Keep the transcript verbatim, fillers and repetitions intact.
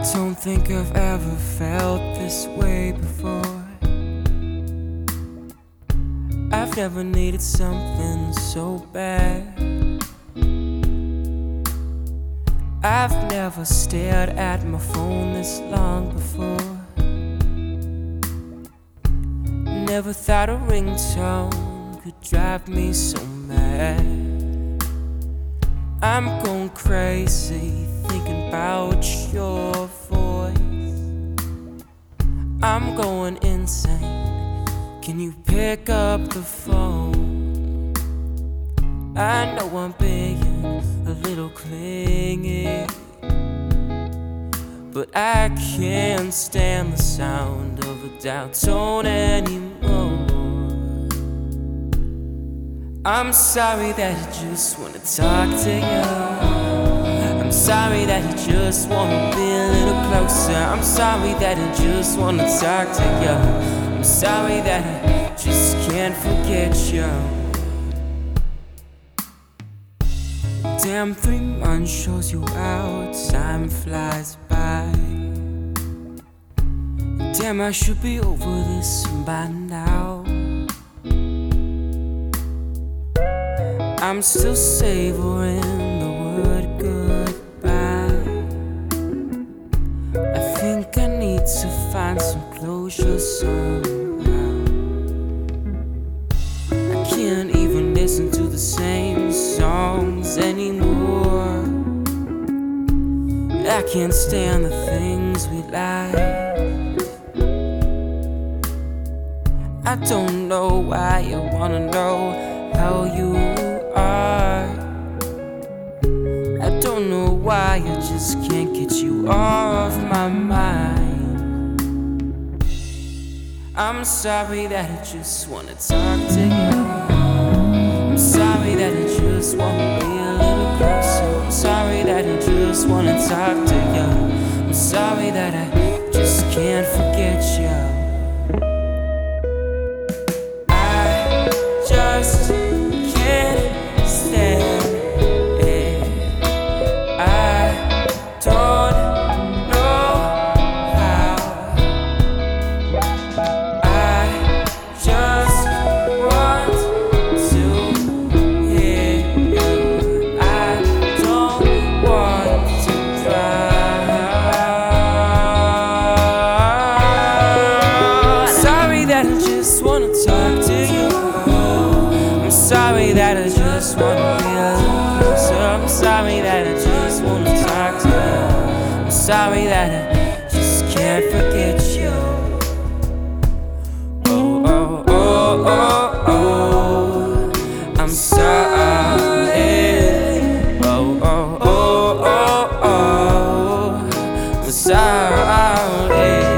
don't think I've ever felt this way before. I've never needed something so bad. I've never stared at my phone this long before. Never thought a ringtone could drive me so mad. I'm going crazy thinking about your voice. I'm going insane. Can you pick up the phone? I know I'm being a little clingy, but I can't stand the sound of a down tone anymore. I'm sorry that I just wanna talk to you. I'm sorry that I just wanna be a little closer. I'm sorry that I just wanna talk to you. I'm sorry that I just can't forget you. Damn, three months shows you how time flies by. Damn, I should be over this by now. I'm still savoring the word goodbye. I think I need to find some closure somehow. I can't even listen to the same songs anymore. I can't stand the things we like. I don't know why you wanna know how you are. I don't know why I just can't get you off my mind. I'm sorry that I just wanna talk to you. I'm sorry that I just wanna be a little closer. I'm sorry that I just wanna talk to you. I'm sorry that I just can't forget you. I just can't stand it. I don't know how. I just want to hear you. I don't want to cry. Sorry that I just wanna talk to you. I'm sorry that I just wanna be a little closer. I'm sorry that I just wanna talk to you. I'm sorry that I just can't forget you. Oh, oh, oh, oh, oh. I'm sorry. Oh, oh, oh, oh, oh. I'm sorry.